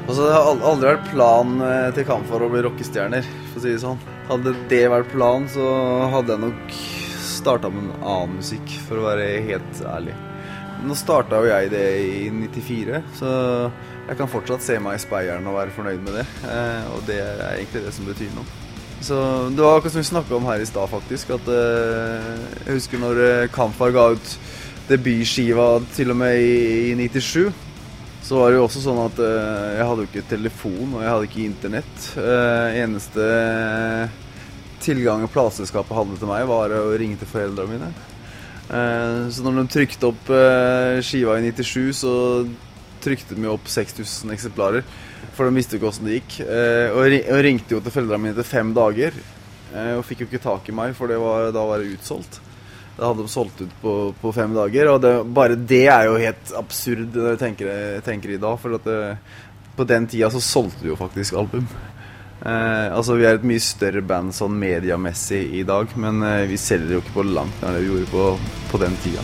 Altså, det har aldri vært plan til Kamfar å bli rockestjerner, for å si det sånn. Hadde det vært plan, så hadde jeg nok startet med en annen musikk, for å være helt ærlig. Nå startet jo jeg det i 94, så jeg kan fortsatt se meg i speieren og være fornøyd med det. Og det er egentlig det som betyr noe. Så det var akkurat som vi snakket om her i sted faktisk, at jeg husker når Kamfar ga ut debutskiva til og med i 97, så var det jo også sånn at jeg hadde jo ikke telefon, og jeg hadde ikke internett. Eneste tilgangen plateselskapet hadde til meg var å ringe til foreldrene mine. Så når de trykte opp skiva i 97, så trykte de opp 6000 eksemplarer, for de visste jo ikke hvordan det gikk. Og ringte jo til foreldrene mine til 5 dager, og fikk jo ikke tak i meg, for da var det utsolgt. Da hadde de solgt ut på 5 dager, og bare det er jo helt absurd når jeg tenker i dag, for at på den tida så solgte vi jo faktisk album. Altså vi er et mye større band sånn mediamessig i dag, men vi selger jo ikke på langt når det vi gjorde på den tida.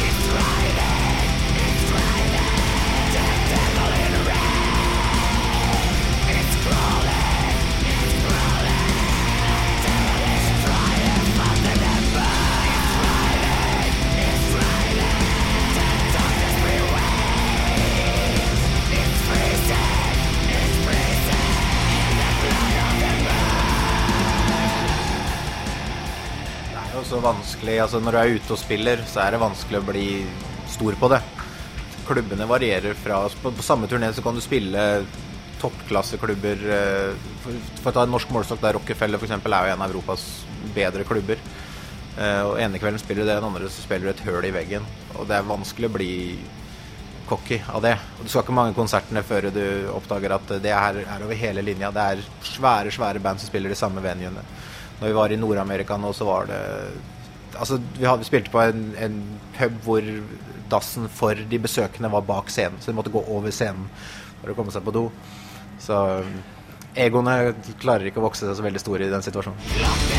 Så vanskelig, altså når du er ute og spiller, så er det vanskelig å bli stor på det. Klubbene varierer fra, på samme turné så kan du spille toppklasseklubber, for å ta en norsk målestokk der Rockefeller for eksempel er jo en av Europas bedre klubber. Og ene kvelden spiller du det, den andre så spiller du et høl i veggen, og det er vanskelig å bli cocky av det. Og du skal ikke mange konsertene før du oppdager at det er over hele linja, det er svære band som spiller de samme venuene. Når vi var i Nord-Amerika nå, så var det... Altså, vi spilte på en pub hvor dassen for de besøkende var bak scenen, så de måtte gå over scenen for å komme seg på do. Så egoene klarer ikke å vokse seg så veldig store i den situasjonen.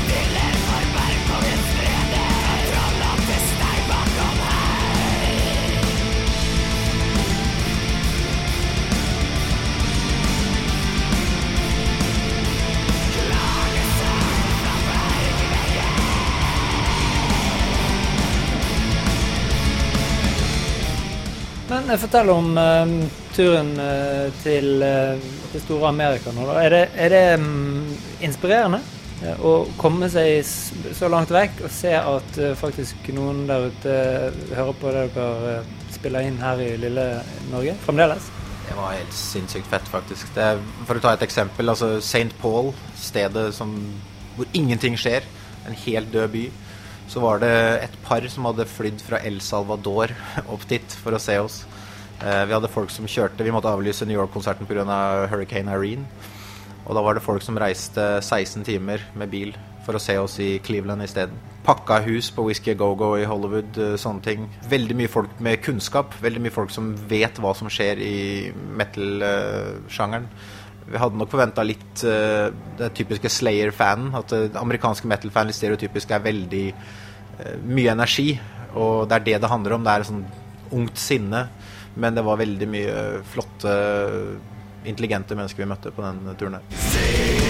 Men fortell om turen til det store Amerika nå. Er det inspirerende å komme seg så langt vekk og se at faktisk noen der ute hører på det dere spiller inn her i lille Norge fremdeles? Det var helt sinnssykt fett faktisk. For å ta et eksempel, altså St. Paul, stedet hvor ingenting skjer, en helt død by. Så var det et par som hadde flydd fra El Salvador opp dit for å se oss. Vi hadde folk som kjørte, vi måtte avlyse New York-konserten på grunn av Hurricane Irene. Og da var det folk som reiste 16 timer med bil for å se oss i Cleveland i stedet. Pakka hus på Whiskey A Go-Go i Hollywood, sånne ting. Veldig mye folk med kunnskap, veldig mye folk som vet hva som skjer i metal-sjangeren. Vi hadde nok forventet litt det typiske Slayer-fanen, at amerikanske metal-fan litt stereotypisk er veldig mye energi, og det er det handler om, det er sånn ungt sinne, men det var veldig mye flotte, intelligente mennesker vi møtte på den turen her.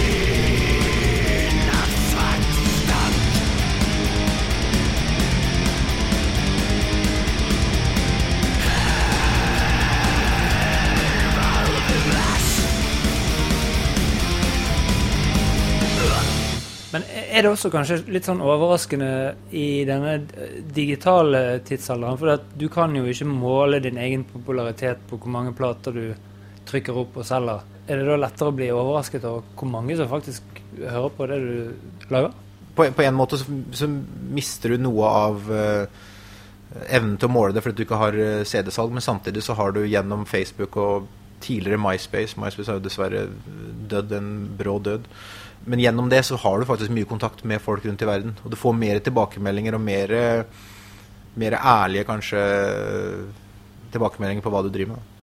Men er det også kanskje litt sånn overraskende i denne digitale tidsalderen, for at du kan jo ikke måle din egen popularitet på hvor mange plater du trykker opp og selger. Er det da lettere å bli overrasket over hvor mange som faktisk hører på det du lager? På en måte så mister du noe av evnen til å måle det fordi du ikke har CD-salg, men samtidig så har du gjennom Facebook og tidligere MySpace har jo dessverre dødd en brå død, men gjennom det så har du faktisk mye kontakt med folk rundt i verden, og du får mer tilbakemeldinger og mer ærlige kanskje tilbakemeldinger på hva du driver med.